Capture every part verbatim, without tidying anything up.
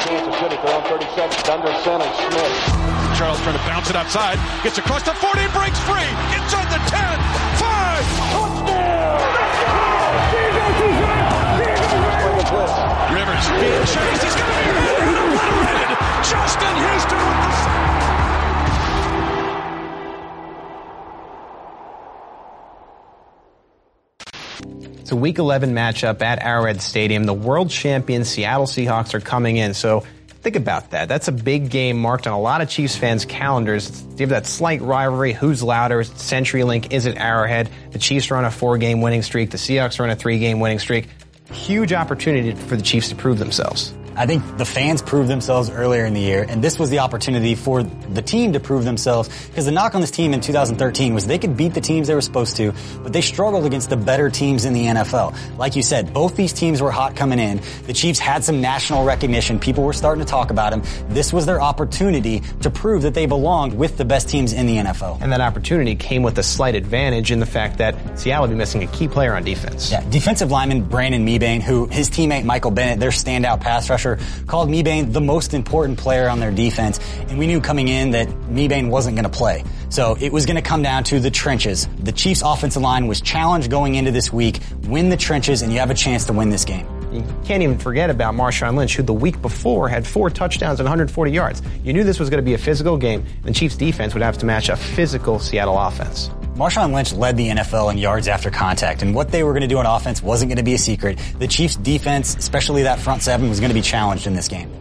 Kansas City. They're on thirty seconds. Under center, Smith. Charles trying to bounce it outside. Gets across the forty, breaks free. Inside the ten. Five. Touchdown. Rivers being chased. He's going to be obliterated. Justin Houston with the sack. It's a Week eleven matchup at Arrowhead Stadium. The world champion Seattle Seahawks are coming in, so think about that. That's a big game marked on a lot of Chiefs fans' calendars. You have that slight rivalry. Who's louder? CenturyLink is at Arrowhead. The Chiefs are on a four-game winning streak. The Seahawks are on a three-game winning streak. Huge opportunity for the Chiefs to prove themselves. I think the fans proved themselves earlier in the year, and this was the opportunity for the team to prove themselves, because the knock on this team in two thousand thirteen was they could beat the teams they were supposed to, but they struggled against the better teams in the N F L. Like you said, both these teams were hot coming in. The Chiefs had some national recognition. People were starting to talk about them. This was their opportunity to prove that they belonged with the best teams in the N F L. And that opportunity came with a slight advantage in the fact that Seattle would be missing a key player on defense. Yeah, defensive lineman Brandon Mebane, who his teammate Michael Bennett, their standout pass rusher, called Mebane the most important player on their defense, and we knew coming in that Mebane wasn't going to play. So it was going to come down to the trenches. The Chiefs' offensive line was challenged going into this week. Win the trenches, and you have a chance to win this game. You can't even forget about Marshawn Lynch, who the week before had four touchdowns and one hundred forty yards. You knew this was going to be a physical game, and the Chiefs' defense would have to match a physical Seattle offense. Marshawn Lynch led the N F L in yards after contact, and what they were going to do on offense wasn't going to be a secret. The Chiefs' defense, especially that front seven, was going to be challenged in this game.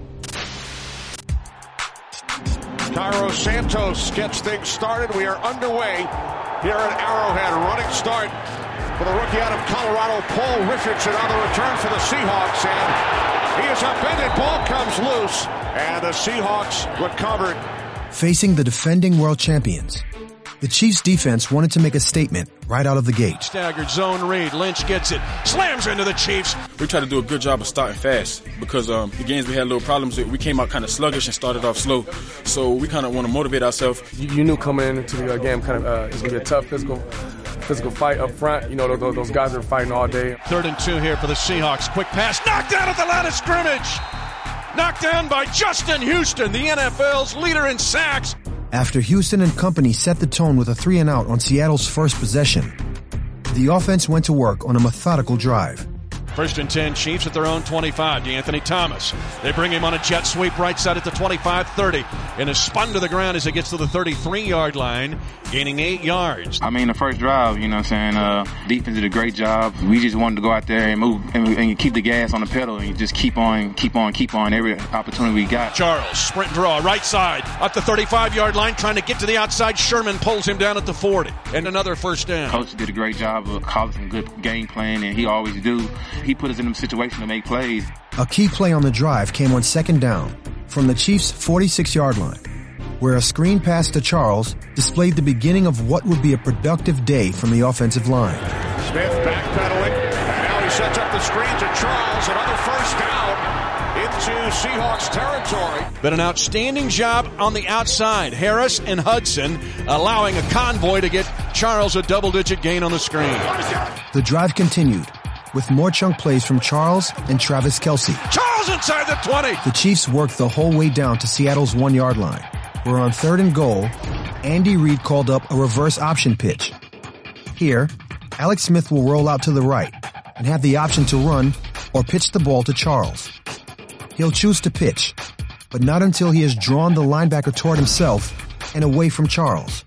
Cairo Santos gets things started. We are underway here at Arrowhead. A running start for the rookie out of Colorado, Paul Richardson, on the return for the Seahawks, and he is upended. Ball comes loose, and the Seahawks recovered. Facing the defending world champions, the Chiefs' defense wanted to make a statement right out of the gate. Staggered zone read. Lynch gets it. Slams into the Chiefs. We tried to do a good job of starting fast because um, the games we had little problems with, we came out kind of sluggish and started off slow. So we kind of want to motivate ourselves. You, you knew coming into the uh, game kind of uh, it's going to be a tough physical physical fight up front. You know, those, those guys are fighting all day. Third and two here for the Seahawks. Quick pass. Knocked down at the line of scrimmage. Knocked down by Justin Houston, the N F L's leader in sacks. After Houston and company set the tone with a three and out on Seattle's first possession, the offense went to work on a methodical drive. First and ten, Chiefs at their own twenty-five. DeAnthony Thomas. They bring him on a jet sweep right side at the twenty-five thirty. And is spun to the ground as it gets to the thirty-three-yard line, gaining eight yards. I mean, the first drive, you know what I'm saying, uh, defense did a great job. We just wanted to go out there and move and, and keep the gas on the pedal and just keep on, keep on, keep on every opportunity we got. Charles, sprint draw, right side, up the thirty-five-yard line, trying to get to the outside. Sherman pulls him down at the forty. And another first down. Coach did a great job of calling some good game plan, and he always do. He put us in them situations to make plays. A key play on the drive came on second down from the Chiefs' forty-six-yard line, where a screen pass to Charles displayed the beginning of what would be a productive day from the offensive line. Smith backpedaling, and now he sets up the screen to Charles. Another first down into Seahawks territory. But an outstanding job on the outside. Harris and Hudson allowing a convoy to get Charles a double-digit gain on the screen. The drive continued with more chunk plays from Charles and Travis Kelce. Charles inside the twenty. The Chiefs worked the whole way down to Seattle's one-yard line, where on third and goal, Andy Reid called up a reverse option pitch. Here, Alex Smith will roll out to the right and have the option to run or pitch the ball to Charles. He'll choose to pitch, but not until he has drawn the linebacker toward himself and away from Charles.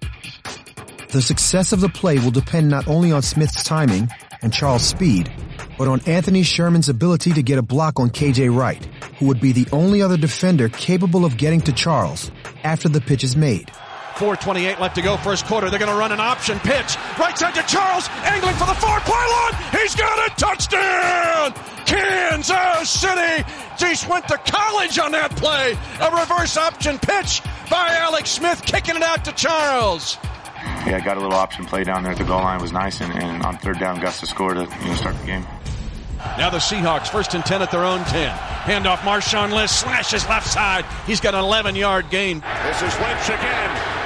The success of the play will depend not only on Smith's timing and Charles' speed, but on Anthony Sherman's ability to get a block on K J Wright, who would be the only other defender capable of getting to Charles after the pitch is made. four twenty-eight left to go first quarter. They're going to run an option pitch. Right side to Charles, angling for the far pylon. He's got a touchdown! Kansas City! Chiefs went to college on that play. A reverse option pitch by Alex Smith, kicking it out to Charles. Yeah, got a little option play down there at the goal line. It was nice, and, and on third down, got to score to you know, start the game. Now the Seahawks, first and ten at their own ten. Handoff, Marshawn Lynch slashes left side. He's got an eleven-yard gain. This is Lynch again.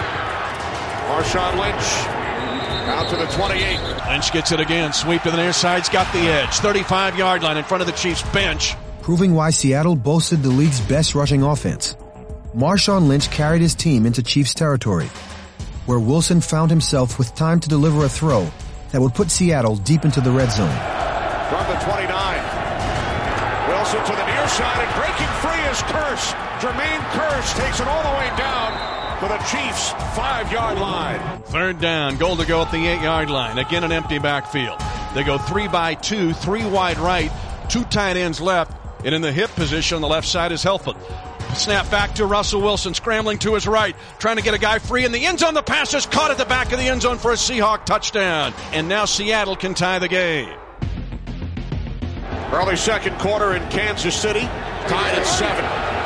Marshawn Lynch out to the twenty-eight. Lynch gets it again. Sweep to the near side's got the edge. thirty-five-yard line in front of the Chiefs bench. proving why Seattle boasted the league's best rushing offense. Marshawn Lynch carried his team into Chiefs territory, where Wilson found himself with time to deliver a throw that would put Seattle deep into the red zone. From the twenty-nine, Wilson to the near side, and breaking free is Kearse. Jermaine Kearse takes it all the way down to the Chiefs' five-yard line. Third down, goal to go at the eight-yard line. Again, an empty backfield. They go three by two, three wide right, two tight ends left, and in the hip position on the left side is Helfand. Snap back to Russell Wilson, scrambling to his right, trying to get a guy free in the end zone. The pass is caught at the back of the end zone for a Seahawk touchdown. And now Seattle can tie the game. Early second quarter in Kansas City, tied at seven.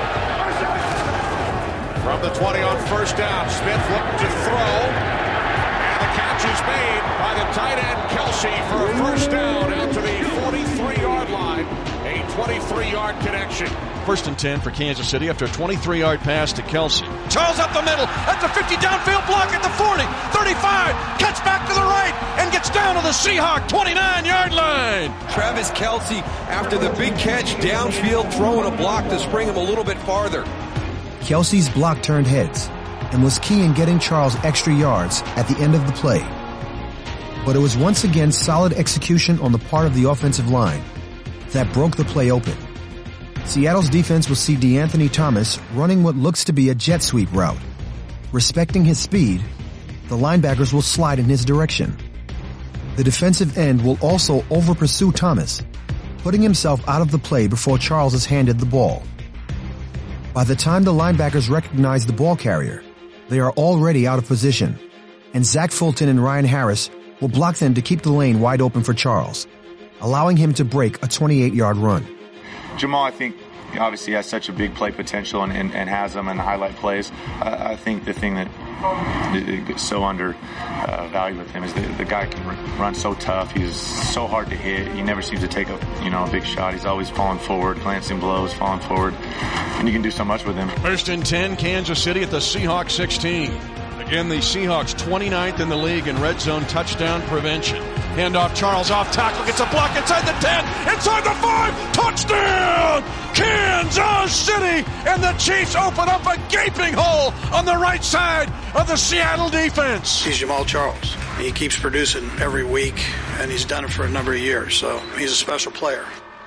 From the twenty on first down, Smith looking to throw. And the catch is made by the tight end Kelsey for a first down out to the forty-three-yard line. A twenty-three-yard connection. First and ten for Kansas City after a twenty-three-yard pass to Kelsey. Charles up the middle, at the fifty, downfield block at the forty, thirty-five, cuts back to the right, and gets down to the Seahawk twenty-nine-yard line. Travis Kelsey, after the big catch, downfield, throwing a block to spring him a little bit farther. Kelsey's block turned heads and was key in getting Charles extra yards at the end of the play. But it was once again solid execution on the part of the offensive line that broke the play open. Seattle's defense will see DeAnthony Thomas running what looks to be a jet sweep route. Respecting his speed, the linebackers will slide in his direction. The defensive end will also over-pursue Thomas, putting himself out of the play before Charles is handed the ball. By the time the linebackers recognize the ball carrier, they are already out of position, and Zach Fulton and Ryan Harris will block them to keep the lane wide open for Charles, allowing him to break a twenty-eight-yard run. Jamal, I think, obviously has such a big play potential and, and, and has them in the highlight plays. I, I think the thing that is so under uh, valued with him is that the guy can run so tough. He's so hard to hit. He never seems to take a you know a big shot. He's always falling forward, glancing blows, falling forward, and you can do so much with him. First and ten, Kansas City at the Seahawks sixteen. Again, the Seahawks twenty-ninth in the league in red zone touchdown prevention. Handoff, Charles off tackle, gets a block inside the ten, inside the five, touchdown! Kansas City! And the Chiefs open up a gaping hole on the right side of the Seattle defense. He's Jamal Charles. He keeps producing every week, and he's done it for a number of years, so he's a special player.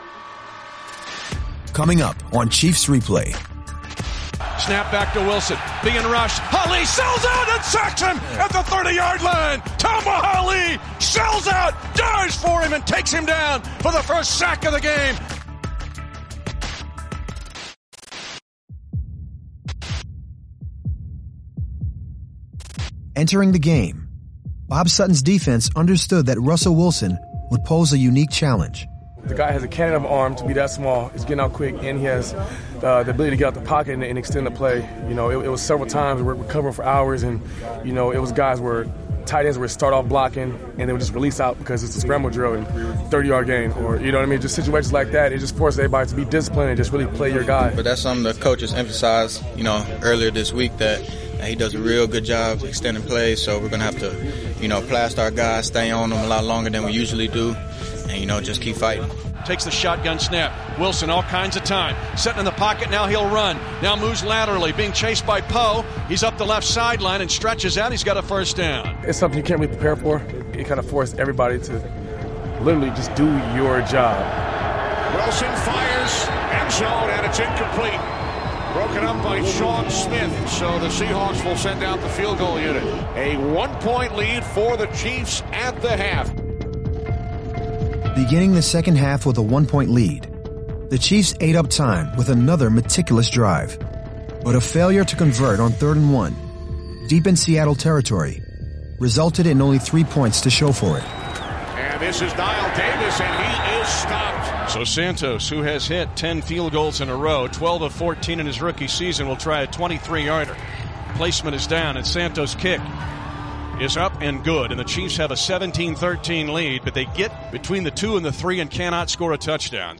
Coming up on Chiefs Replay. Snap back to Wilson, being rushed. Ali sells out and sacks him at the thirty-yard line. Tamba Hali sells out, dives for him, and takes him down for the first sack of the game. Entering the game, Bob Sutton's defense understood that Russell Wilson would pose a unique challenge. The guy has a cannon of arm to be that small. He's getting out quick, and he has uh, the ability to get out the pocket and, and extend the play. You know, it, it was several times we were covering for hours, and, you know, it was guys where tight ends would start off blocking, and they would just release out because it's a scramble drill and thirty-yard gain. Or, you know what I mean? Just situations like that, it just forces everybody to be disciplined and just really play your guy. But that's something the coaches emphasized, you know, earlier this week, that he does a real good job extending plays, so we're going to have to, you know, plaster our guys, stay on them a lot longer than we usually do, and, you know, just keep fighting. Takes the shotgun snap. Wilson all kinds of time. Setting in the pocket, now he'll run. Now moves laterally, being chased by Poe. He's up the left sideline and stretches out. He's got a first down. It's something you can't really prepare for. It kind of forced everybody to literally just do your job. Wilson fires, end zone, and it's incomplete. Broken up by Sean Smith, so the Seahawks will send out the field goal unit. A one-point lead for the Chiefs at the half. Beginning the second half with a one-point lead, the Chiefs ate up time with another meticulous drive. But a failure to convert on third and one, deep in Seattle territory, resulted in only three points to show for it. And this is Dial Davis, and he is stopped. So Santos, who has hit ten field goals in a row, twelve of fourteen in his rookie season, will try a twenty-three-yarder. Placement is down, and Santos' kick is up and good, and the Chiefs have a seventeen thirteen lead, but they get between the two and the three and cannot score a touchdown.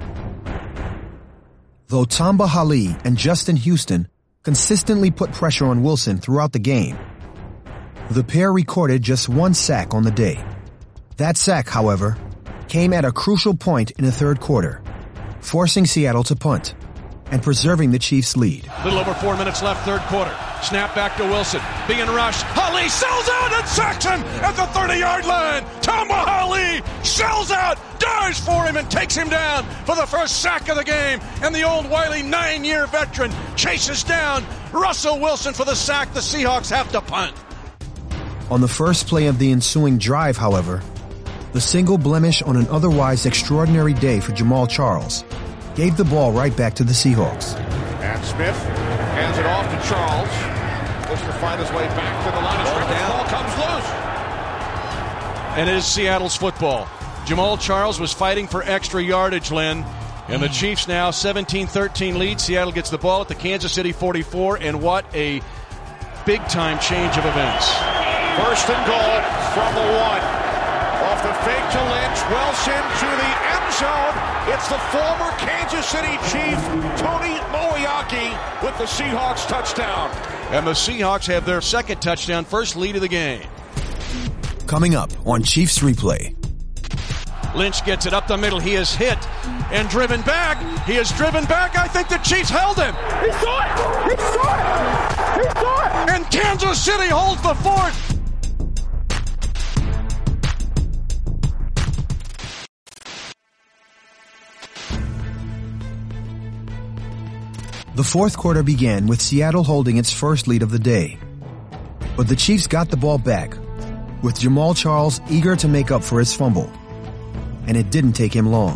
Though Tamba Hali and Justin Houston consistently put pressure on Wilson throughout the game, the pair recorded just one sack on the day. That sack, however, came at a crucial point in the third quarter. forcing Seattle to punt and preserving the Chiefs' lead. A little over four minutes left, third quarter. Snap back to Wilson. Being rushed. Ali sells out and sacks him at the thirty-yard line. Tamba Ali sells out, dives for him, and takes him down for the first sack of the game. And the old wily nine-year veteran chases down Russell Wilson for the sack. The Seahawks have to punt. On the first play of the ensuing drive, however, the single blemish on an otherwise extraordinary day for Jamaal Charles gave the ball right back to the Seahawks. And Smith hands it off to Charles. Looks to find his way back to the line of scrimmage. The ball comes loose. And it is Seattle's football. Jamaal Charles was fighting for extra yardage, Lynn. And the Chiefs now seventeen thirteen lead. Seattle gets the ball at the Kansas City forty-four. And what a big-time change of events. First and goal from the one. Off the fake to Lynch. Wilson to the end zone. It's the former Kansas City Chief, Tony Moeaki, with the Seahawks touchdown. And the Seahawks have their second touchdown, first lead of the game. Coming up on Chiefs Replay. Lynch gets it up the middle. He is hit and driven back. He is driven back. I think the Chiefs held him. He saw it! He saw it! He saw it! And Kansas City holds the fort. The fourth quarter began with Seattle holding its first lead of the day. But the Chiefs got the ball back, with Jamaal Charles eager to make up for his fumble. And it didn't take him long.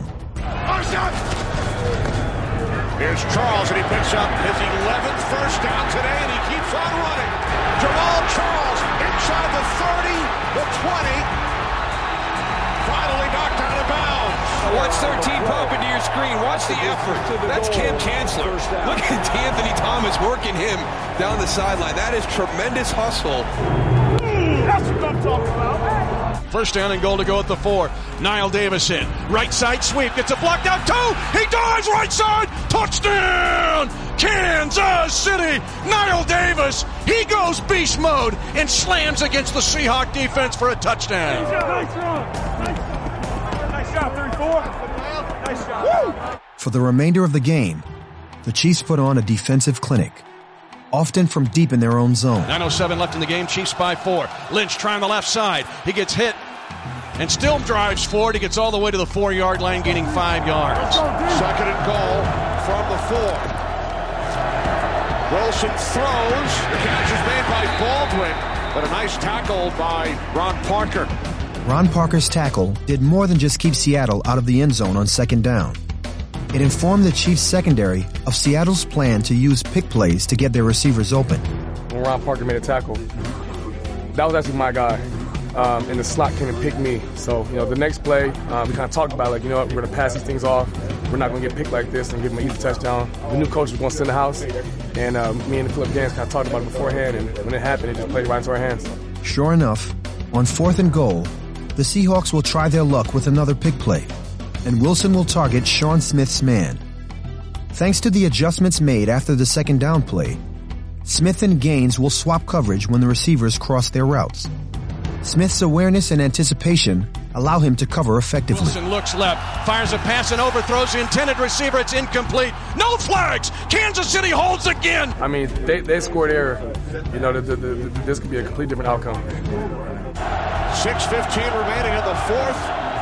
Here's Charles, and he picks up his eleventh first down today, and he keeps on running. Jamaal Charles inside the thirty, the twenty. Finally knocked out of bounds. Watch thirteen pop into your screen. Watch the effort. That's Cam Chancellor. Look at Anthony Thomas working him down the sideline. That is tremendous hustle. That's what I'm talking about. First down and goal to go at the four. Niall Davis in. Right side sweep. Gets it blocked out. Two. He dives right side. Touchdown. Kansas City. Niall Davis. He goes beast mode and slams against the Seahawk defense for a touchdown. Nice run. Nice shot, thirty-four. Nice shot. For the remainder of the game, the Chiefs put on a defensive clinic, often from deep in their own zone. nine oh seven left in the game. Chiefs by four. Lynch trying the left side. He gets hit and still drives forward. He gets all the way to the four-yard line, gaining five yards. Second and goal from the four. Wilson throws. The catch is made by Baldwin, but a nice tackle by Ron Parker. Ron Parker's tackle did more than just keep Seattle out of the end zone on second down. It informed the Chiefs secondary of Seattle's plan to use pick plays to get their receivers open. When Ron Parker made a tackle, that was actually my guy. Um, and the slot came and picked me. So, you know, the next play, um, we kind of talked about, like, you know what, we're going to pass these things off. We're not going to get picked like this and give them an easy touchdown. The new coach was going to sit in the house. And uh, me and Philip Gans kind of talked about it beforehand. And when it happened, it just played right into our hands. Sure enough, on fourth and goal, the Seahawks will try their luck with another pick play, and Wilson will target Sean Smith's man. Thanks to the adjustments made after the second down play, Smith and Gaines will swap coverage when the receivers cross their routes. Smith's awareness and anticipation allow him to cover effectively. Wilson looks left, fires a pass and overthrows the intended receiver. It's incomplete. No flags. Kansas City holds again. I mean, they, they scored error. You know, the, the, the, this could be a completely different outcome. six fifteen remaining in the fourth.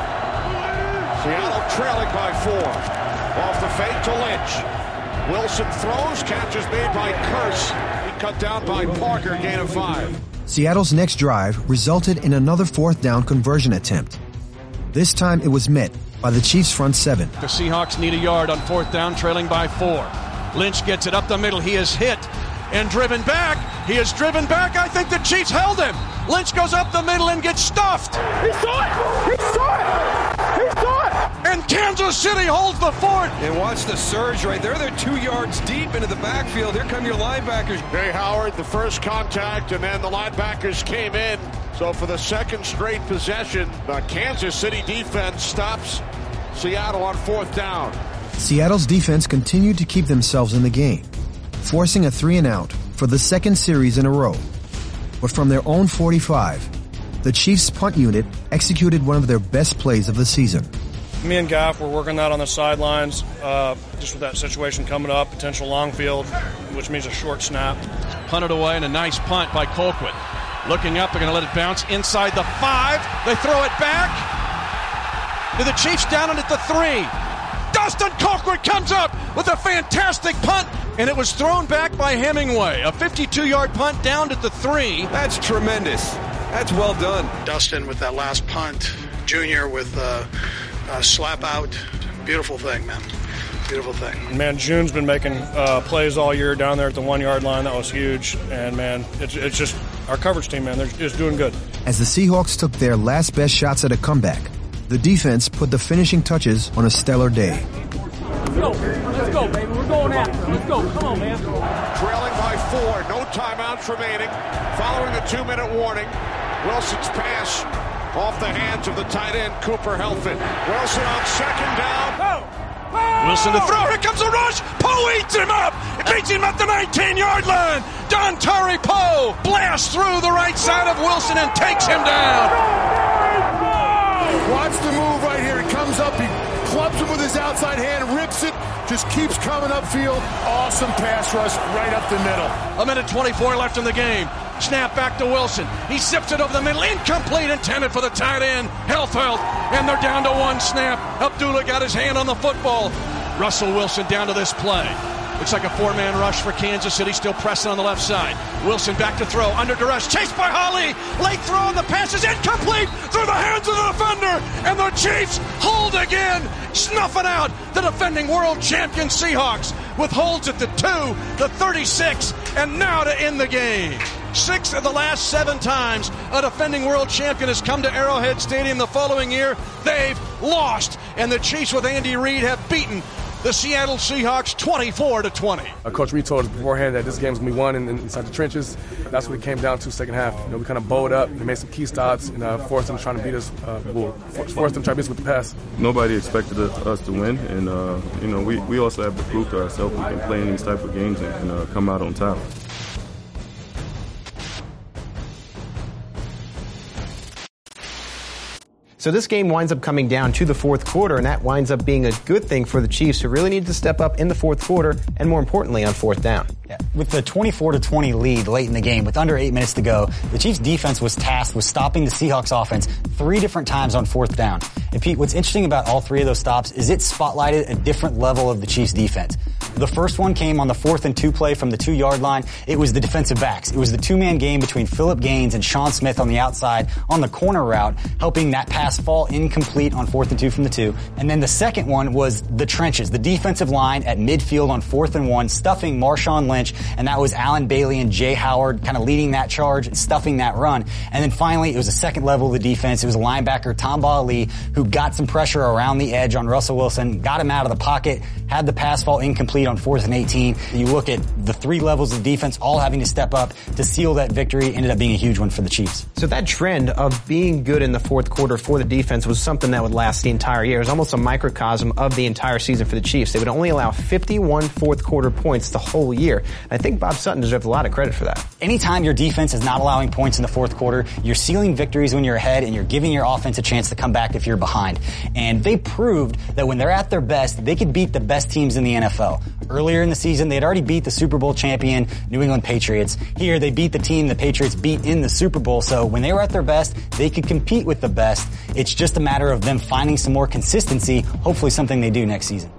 Seattle trailing by four. Off the fake to Lynch. Wilson throws. Catch is made by Curse. He cut down by Parker. Gain of five. Seattle's next drive resulted in another fourth down conversion attempt. This time it was met by the Chiefs' front seven. The Seahawks need a yard on fourth down, trailing by four. Lynch gets it up the middle. He is hit and driven back. He is driven back. I think the Chiefs held him. Lynch goes up the middle and gets stuffed. He saw it! He saw it! He saw it! And Kansas City holds the fort. And watch the surge right there. They're two yards deep into the backfield. Here come your linebackers. Jay Howard, the first contact, and then the linebackers came in. So for the second straight possession, the Kansas City defense stops Seattle on fourth down. Seattle's defense continued to keep themselves in the game, forcing a three and out for the second series in a row. But from their own forty-five, the Chiefs' punt unit executed one of their best plays of the season. Me and Gaff were working that on the sidelines, uh, just with that situation coming up, potential long field, which means a short snap. Punted away and a nice punt by Colquitt. Looking up, they're going to let it bounce inside the five. They throw it back. To the Chiefs down it at the three. Dustin Colquitt comes up with a fantastic punt, and it was thrown back by Hemingway. A fifty-two-yard punt down to the three. That's tremendous. That's well done. Dustin with that last punt. Junior with uh, a slap out. Beautiful thing, man. Beautiful thing. Man, June's been making uh, plays all year down there at the one-yard line. That was huge. And, man, it's, it's just our coverage team, man. They're just doing good. As the Seahawks took their last best shots at a comeback, the defense put the finishing touches on a stellar day. Let's go. Let's go, baby. We're going after it. Let's go. Come on, man. Trailing by four. No timeouts remaining. Following the two-minute warning. Wilson's pass off the hands of the tight end, Cooper Helfand. Wilson on second down. Go. Wilson to throw. Here comes a rush. Poe eats him up. It beats him at the nineteen-yard line. Dontari Poe blasts through the right side of Wilson and takes him down. Watch the move right here. He comes up. He clubs him with his outside hand, rips it, just keeps coming upfield. Awesome pass rush right up the middle. A minute twenty-four left in the game. Snap back to Wilson. He sips it over the middle. Incomplete, intended for the tight end, Helfeld. And they're down to one snap. Abdullah got his hand on the football. Russell Wilson down to this play. Looks like a four-man rush for Kansas City, still pressing on the left side. Wilson back to throw, under duress, chased by Holly. Late throw, and the pass is incomplete through the hands of the defender. And the Chiefs hold again, snuffing out the defending world champion Seahawks with holds at the two, the thirty-six, and now to end the game. Six of the last seven times a defending world champion has come to Arrowhead Stadium the following year, they've lost. And the Chiefs with Andy Reid have beaten the Seattle Seahawks twenty-four to twenty. Uh, Coach Reid told us beforehand that this game's going to be won in, in, inside the trenches. That's what it came down to second half. You know, we kind of bowed up and made some key stops and uh, forced them trying to beat us. Uh, well, forced them to try to beat us with the pass. Nobody expected us to win, and uh, you know, we, we also have to prove to ourselves we can play in these type of games and, and uh, come out on top. So this game winds up coming down to the fourth quarter, and that winds up being a good thing for the Chiefs, who really need to step up in the fourth quarter, and more importantly, on fourth down. Yeah. With the twenty-four to twenty lead late in the game, with under eight minutes to go, the Chiefs defense was tasked with stopping the Seahawks offense three different times on fourth down. And Pete, what's interesting about all three of those stops is it spotlighted a different level of the Chiefs defense. The first one came on the fourth and two play from the two-yard line. It was the defensive backs. It was the two-man game between Phillip Gaines and Sean Smith on the outside on the corner route, helping that pass fall incomplete on fourth and two from the two. And then the second one was the trenches, the defensive line at midfield on fourth and one, stuffing Marshawn Lynch, and that was Allen Bailey and Jay Howard kind of leading that charge, stuffing that run. And then finally, it was the second level of the defense. It was a linebacker, Tamba Ali, who got some pressure around the edge on Russell Wilson, got him out of the pocket, had the pass fall incomplete on fourth and eighteen. You look at the three levels of defense all having to step up to seal that victory. Ended up being a huge one for the Chiefs. So that trend of being good in the fourth quarter for the defense was something that would last the entire year. It was almost a microcosm of the entire season for the Chiefs. They would only allow fifty-one fourth quarter points the whole year. And I think Bob Sutton deserves a lot of credit for that. Anytime your defense is not allowing points in the fourth quarter, you're sealing victories when you're ahead, and you're giving your offense a chance to come back if you're behind. And they proved that when they're at their best, they could beat the best teams in the N F L. Earlier in the season, they had already beat the Super Bowl champion New England Patriots. Here, they beat the team the Patriots beat in the Super Bowl. So when they were at their best, they could compete with the best. It's just a matter of them finding some more consistency, hopefully something they do next season.